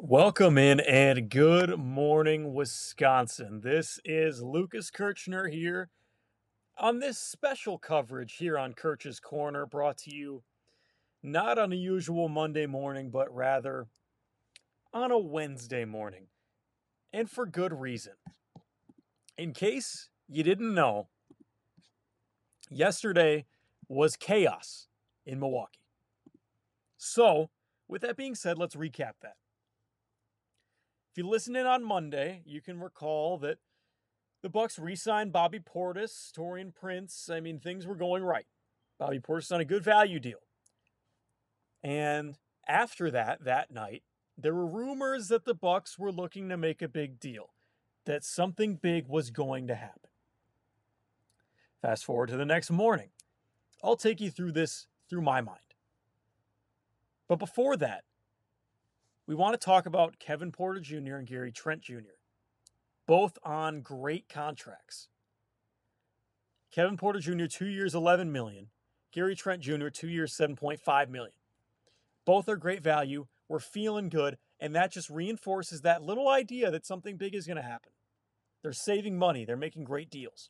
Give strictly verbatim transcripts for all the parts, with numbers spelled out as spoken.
Welcome in and good morning, Wisconsin. This is Lucas Kirchner here on this special coverage here on Kirch's Corner, brought to you not on a usual Monday morning, but rather on a Wednesday morning, and for good reason. In case you didn't know, yesterday was chaos in Milwaukee. So, with that being said, let's recap that. If you listened in on Monday, you can recall that the Bucks re-signed Bobby Portis, Taurean Prince. I mean, things were going right. Bobby Portis on a good value deal. And after that, that night, there were rumors that the Bucks were looking to make a big deal, that something big was going to happen. Fast forward to the next morning. I'll take you through this through my mind. But before that, we want to talk about Kevin Porter Junior and Gary Trent Junior, both on great contracts. Kevin Porter Junior, two years, eleven million dollars. Gary Trent Junior, two years, seven point five million dollars. Both are great value. We're feeling good, and that just reinforces that little idea that something big is going to happen. They're saving money. They're making great deals.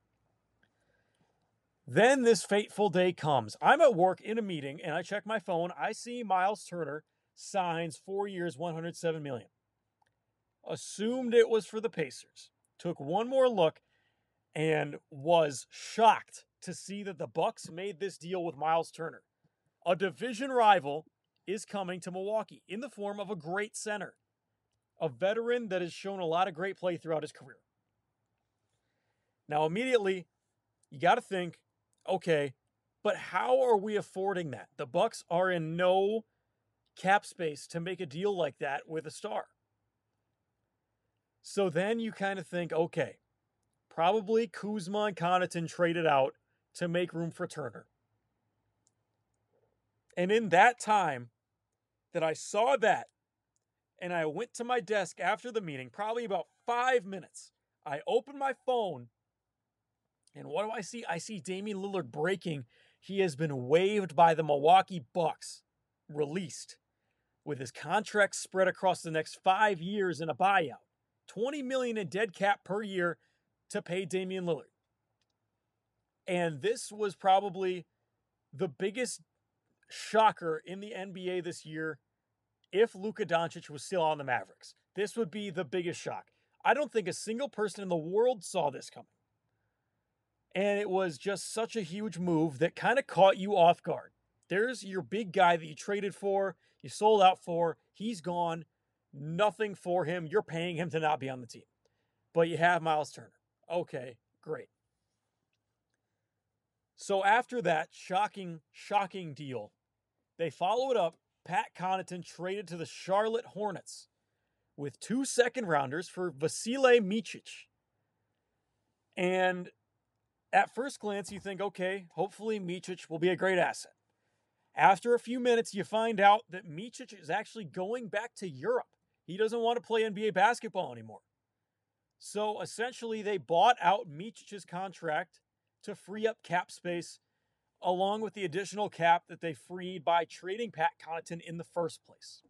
Then this fateful day comes. I'm at work in a meeting, and I check my phone. I see Miles Turner signs four years, one hundred seven million dollars. Assumed it was for the Pacers. Took one more look and was shocked to see that the Bucks made this deal with Miles Turner. A division rival is coming to Milwaukee in the form of a great center, a veteran that has shown a lot of great play throughout his career. Now, immediately, you got to think, okay, but how are we affording that? The Bucks are in no cap space to make a deal like that with a star. So then you kind of think, okay, probably Kuzma and Connaughton traded out to make room for Turner. And in that time that I saw that, and I went to my desk after the meeting, probably about five minutes, I opened my phone, and what do I see? I see Damian Lillard breaking. He has been waived by the Milwaukee Bucks, released, with his contract spread across the next five years in a buyout. twenty million dollars in dead cap per year to pay Damian Lillard. And this was probably the biggest shocker in the N B A this year if Luka Doncic was still on the Mavericks. This would be the biggest shock. I don't think a single person in the world saw this coming. And it was just such a huge move that kind of caught you off guard. There's your big guy that you traded for, you sold out for, he's gone, nothing for him, you're paying him to not be on the team. But you have Miles Turner. Okay, great. So after that shocking, shocking deal, they followed up. Pat Connaughton traded to the Charlotte Hornets with two second rounders for Vasilije Micic. And at first glance, you think, okay, hopefully Micic will be a great asset. After a few minutes, you find out that Micic is actually going back to Europe. He doesn't want to play N B A basketball anymore. So essentially, they bought out Micic's contract to free up cap space, along with the additional cap that they freed by trading Pat Connaughton in the first place.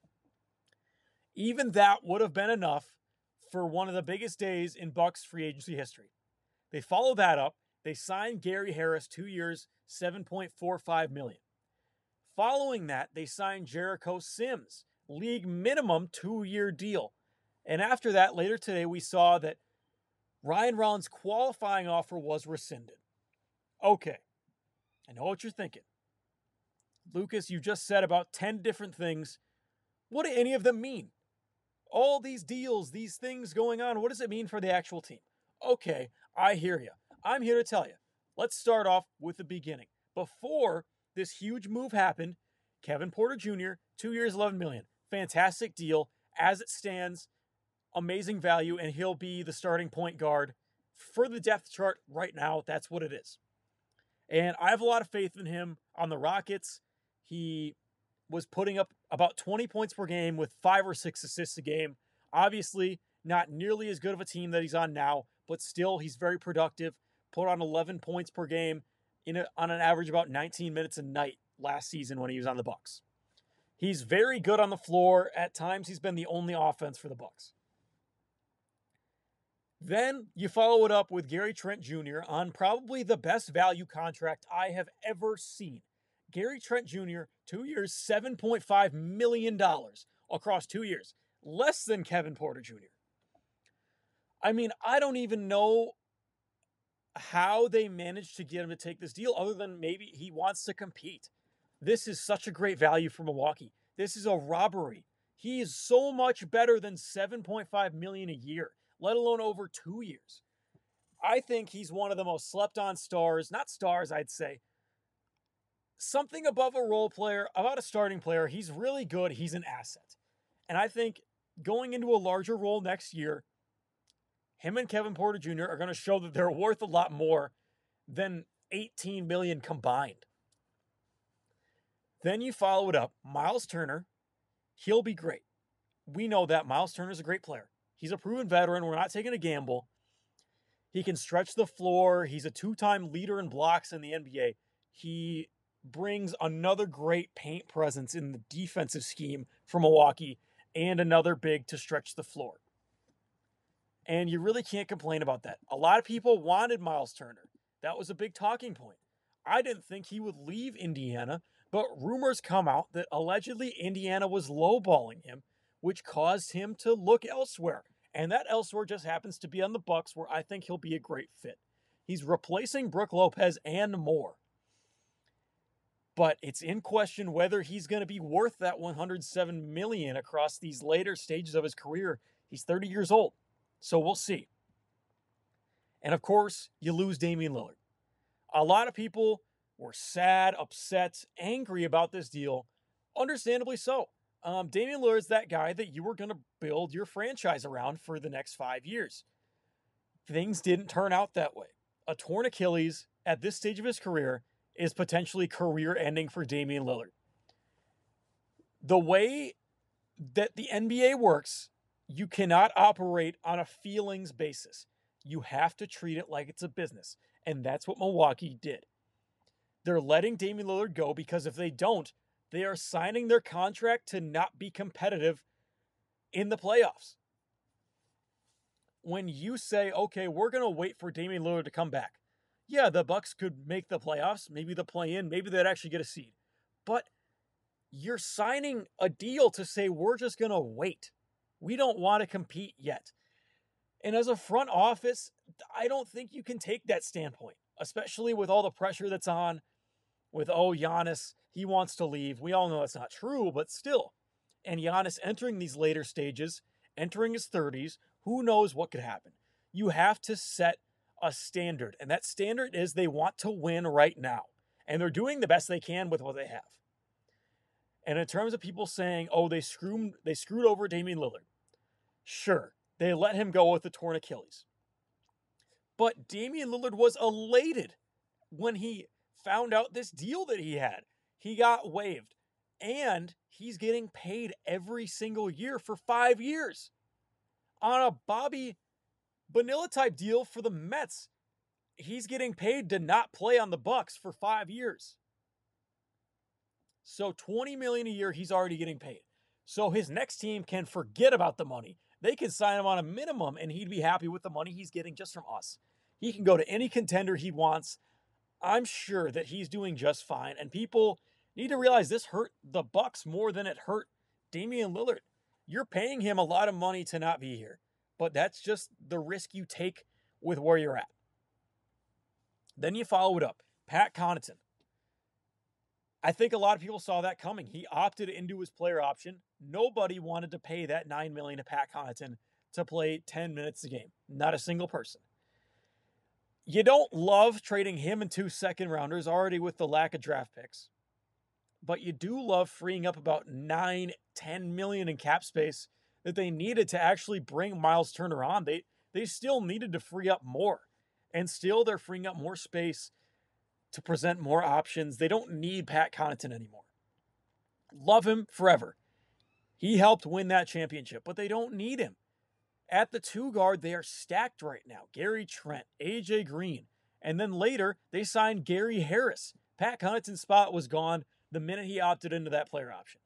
Even that would have been enough for one of the biggest days in Bucks free agency history. They followed that up. They signed Gary Harris, two years, seven point four five million dollars. Following that, they signed Jericho Sims, league minimum two-year deal. And after that, later today, we saw that Ryan Rollins' qualifying offer was rescinded. Okay, I know what you're thinking. Lucas, you just said about ten different things. What do any of them mean? All these deals, these things going on, what does it mean for the actual team? Okay, I hear you. I'm here to tell you. Let's start off with the beginning. Before this huge move happened, Kevin Porter Junior, two years, eleven million dollars. Fantastic deal. As it stands, amazing value, and he'll be the starting point guard for the depth chart right now. That's what it is. And I have a lot of faith in him on the Rockets. He was putting up about twenty points per game with five or six assists a game. Obviously, not nearly as good of a team that he's on now, but still, he's very productive. Put on eleven points per game in a, on an average about nineteen minutes a night last season when he was on the Bucks. He's very good on the floor. At times, he's been the only offense for the Bucks. Then you follow it up with Gary Trent Junior on probably the best value contract I have ever seen. Gary Trent Junior, two years, seven point five million dollars across two years. Less than Kevin Porter Junior I mean, I don't even know how they managed to get him to take this deal other than maybe he wants to compete. This is such a great value for Milwaukee. This is a robbery. He is so much better than seven point five million dollars a year, let alone over two years. I think he's one of the most slept on stars, not stars, I'd say. Something above a role player, about a starting player. He's really good. He's an asset. And I think going into a larger role next year, him and Kevin Porter Junior are going to show that they're worth a lot more than eighteen million dollars combined. Then you follow it up. Miles Turner, he'll be great. We know that Miles Turner's a great player. He's a proven veteran. We're not taking a gamble. He can stretch the floor. He's a two-time leader in blocks in the N B A. He brings another great paint presence in the defensive scheme for Milwaukee and another big to stretch the floor. And you really can't complain about that. A lot of people wanted Miles Turner. That was a big talking point. I didn't think he would leave Indiana, but rumors come out that allegedly Indiana was lowballing him, which caused him to look elsewhere. And that elsewhere just happens to be on the Bucks, where I think he'll be a great fit. He's replacing Brook Lopez and more. But it's in question whether he's going to be worth that one hundred seven million dollars across these later stages of his career. He's thirty years old, so we'll see. And of course, you lose Damian Lillard. A lot of people were sad, upset, angry about this deal. Understandably so. Um, Damian Lillard's that guy that you were going to build your franchise around for the next five years. Things didn't turn out that way. A torn Achilles at this stage of his career is potentially career-ending for Damian Lillard. The way that the N B A works, you cannot operate on a feelings basis. You have to treat it like it's a business, and that's what Milwaukee did. They're letting Damian Lillard go because if they don't, they are signing their contract to not be competitive in the playoffs. When you say, okay, we're going to wait for Damian Lillard to come back. Yeah, the Bucks could make the playoffs, maybe the play-in, maybe they'd actually get a seed. But you're signing a deal to say we're just going to wait. We don't want to compete yet. And as a front office, I don't think you can take that standpoint, especially with all the pressure that's on with, oh, Giannis, he wants to leave. We all know that's not true, but still. And Giannis entering these later stages, entering his thirties, who knows what could happen. You have to set a standard, and that standard is they want to win right now. And they're doing the best they can with what they have. And in terms of people saying, oh, they screwed, they screwed over Damian Lillard. Sure, they let him go with the torn Achilles. But Damian Lillard was elated when he found out this deal that he had. He got waived. And he's getting paid every single year for five years. On a Bobby Bonilla type deal for the Mets, he's getting paid to not play on the Bucks for five years. So twenty million dollars a year he's already getting paid. So his next team can forget about the money. They can sign him on a minimum and he'd be happy with the money he's getting just from us. He can go to any contender he wants. I'm sure that he's doing just fine. And people need to realize this hurt the Bucks more than it hurt Damian Lillard. You're paying him a lot of money to not be here. But that's just the risk you take with where you're at. Then you follow it up. Pat Connaughton. I think a lot of people saw that coming. He opted into his player option. Nobody wanted to pay that nine million dollars to Pat Connaughton to play ten minutes a game. Not a single person. You don't love trading him and two second rounders already with the lack of draft picks. But you do love freeing up about nine, ten million in cap space that they needed to actually bring Miles Turner on. They they still needed to free up more. And still they're freeing up more space to present more options. They don't need Pat Connaughton anymore. Love him forever. He helped win that championship, but they don't need him. At the two guard, they are stacked right now. Gary Trent, A J Green, and then later they signed Gary Harris. Pat Connaughton's spot was gone the minute he opted into that player option.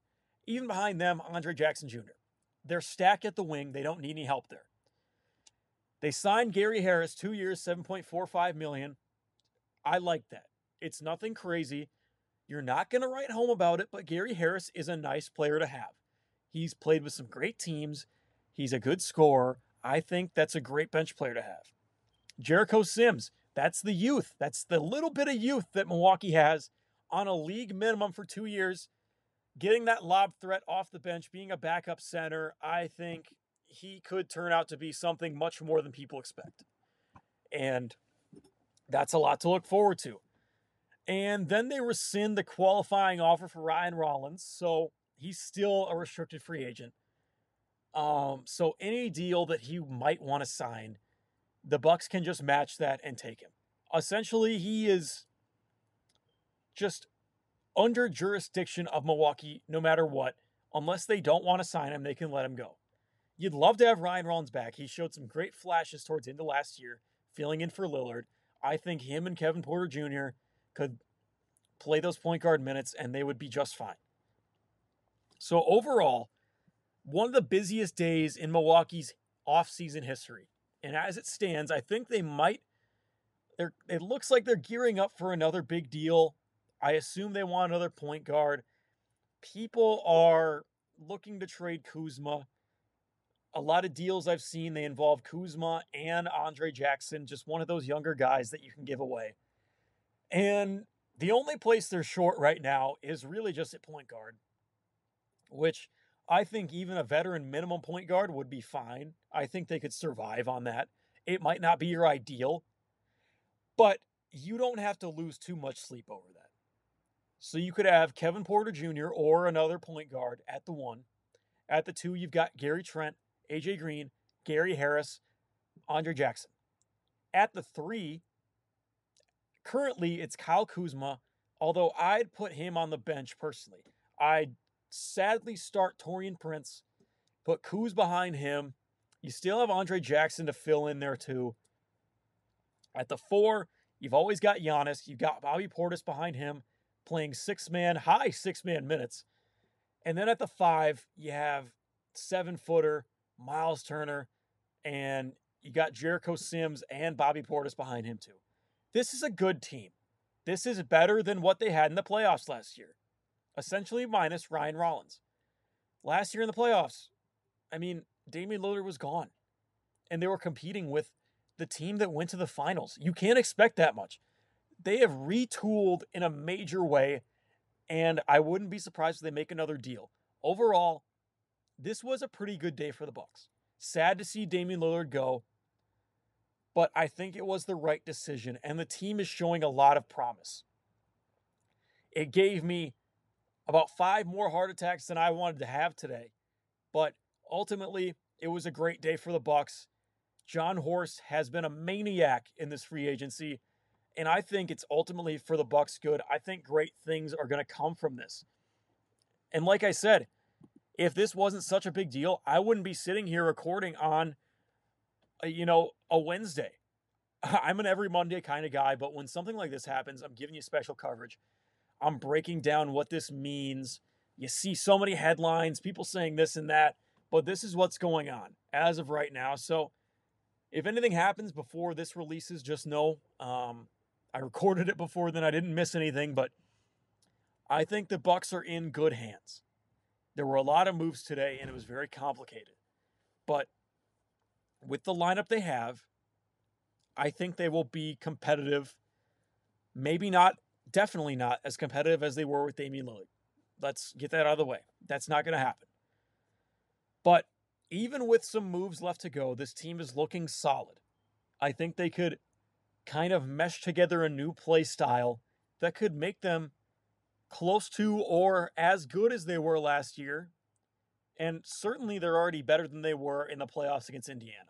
Even behind them, Andre Jackson Junior They're stacked at the wing. They don't need any help there. They signed Gary Harris, two years, seven point four five million dollars. I like that. It's nothing crazy. You're not going to write home about it, but Gary Harris is a nice player to have. He's played with some great teams. He's a good scorer. I think that's a great bench player to have. Jericho Sims, that's the youth. That's the little bit of youth that Milwaukee has on a league minimum for two years. Getting that lob threat off the bench, being a backup center, I think he could turn out to be something much more than people expect. And that's a lot to look forward to. And then they rescind the qualifying offer for Ryan Rollins, so he's still a restricted free agent. Um, so any deal that he might want to sign, the Bucks can just match that and take him. Essentially, he is just under jurisdiction of Milwaukee no matter what. Unless they don't want to sign him, they can let him go. You'd love to have Ryan Rollins back. He showed some great flashes towards the end of last year, filling in for Lillard. I think him and Kevin Porter Junior could play those point guard minutes and they would be just fine. So overall, one of the busiest days in Milwaukee's offseason history. And as it stands, I think they might, they're, it looks like they're gearing up for another big deal. I assume they want another point guard. People are looking to trade Kuzma. A lot of deals I've seen, they involve Kuzma and Andre Jackson, just one of those younger guys that you can give away. And the only place they're short right now is really just at point guard, which I think even a veteran minimum point guard would be fine. I think they could survive on that. It might not be your ideal, but you don't have to lose too much sleep over that. So you could have Kevin Porter Junior or another point guard at the one. At the two, you've got Gary Trent, A J Green, Gary Harris, Andre Jackson. At the three, currently it's Kyle Kuzma, although I'd put him on the bench personally. I'd sadly start Taurean Prince, put Kuz behind him. You still have Andre Jackson to fill in there too. At the four, you've always got Giannis. You've got Bobby Portis behind him, playing six-man, high six-man minutes. And then at the five, you have seven-footer Miles Turner, and you got Jericho Sims and Bobby Portis behind him too. This is a good team. This is better than what they had in the playoffs last year, essentially minus Ryan Rollins. Last year in the playoffs, I mean, Damian Lillard was gone, and they were competing with the team that went to the finals. You can't expect that much. They have retooled in a major way, and I wouldn't be surprised if they make another deal. Overall, this was a pretty good day for the Bucks. Sad to see Damian Lillard go, but I think it was the right decision, and the team is showing a lot of promise. It gave me about five more heart attacks than I wanted to have today, but ultimately, it was a great day for the Bucks. John Horst has been a maniac in this free agency, and I think it's ultimately for the Bucks good. I think great things are going to come from this. And like I said, if this wasn't such a big deal, I wouldn't be sitting here recording on, a, you know, a Wednesday. I'm an every Monday kind of guy, but when something like this happens, I'm giving you special coverage. I'm breaking down what this means. You see so many headlines, people saying this and that, but this is what's going on as of right now. So if anything happens before this releases, just know um, I recorded it before then. I didn't miss anything, but I think the Bucks are in good hands. There were a lot of moves today, and it was very complicated. But with the lineup they have, I think they will be competitive. Maybe not, definitely not as competitive as they were with Damian Lillard. Let's get that out of the way. That's not going to happen. But even with some moves left to go, this team is looking solid. I think they could kind of mesh together a new play style that could make them close to or as good as they were last year. And certainly they're already better than they were in the playoffs against Indiana.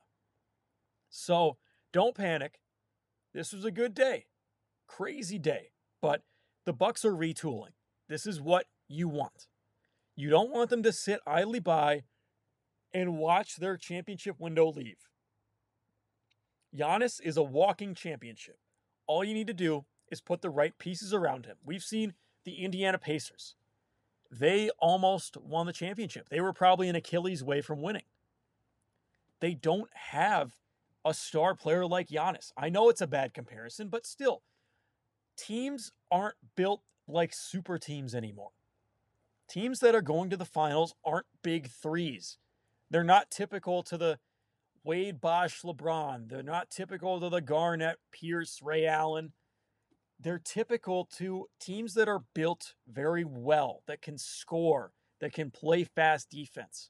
So don't panic. This was a good day. Crazy day. But the Bucks are retooling. This is what you want. You don't want them to sit idly by and watch their championship window leave. Giannis is a walking championship. All you need to do is put the right pieces around him. We've seen the Indiana Pacers. they almost won the championship. They were probably an Achilles away from winning. They don't have a star player like Giannis. I know it's a bad comparison, but still, teams aren't built like super teams anymore. Teams that are going to the finals aren't big threes. They're not typical to the Wade, Bosh, LeBron. They're not typical to the Garnett, Pierce, Ray Allen. They're typical to teams that are built very well, that can score, that can play fast defense.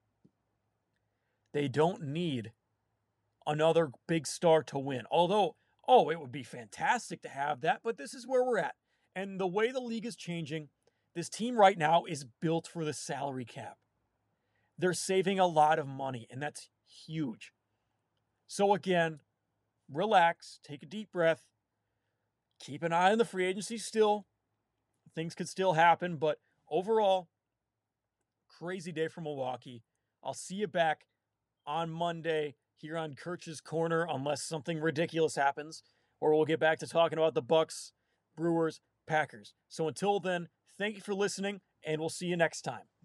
They don't need another big star to win. Although, oh, it would be fantastic to have that, but this is where we're at. And the way the league is changing, this team right now is built for the salary cap. They're saving a lot of money, and that's huge. So again, relax, take a deep breath, keep an eye on the free agency still. Things could still happen, but overall, crazy day for Milwaukee. I'll see you back on Monday here on Kirch's Corner, unless something ridiculous happens, or we'll get back to talking about the Bucks, Brewers, Packers. So until then, thank you for listening, and we'll see you next time.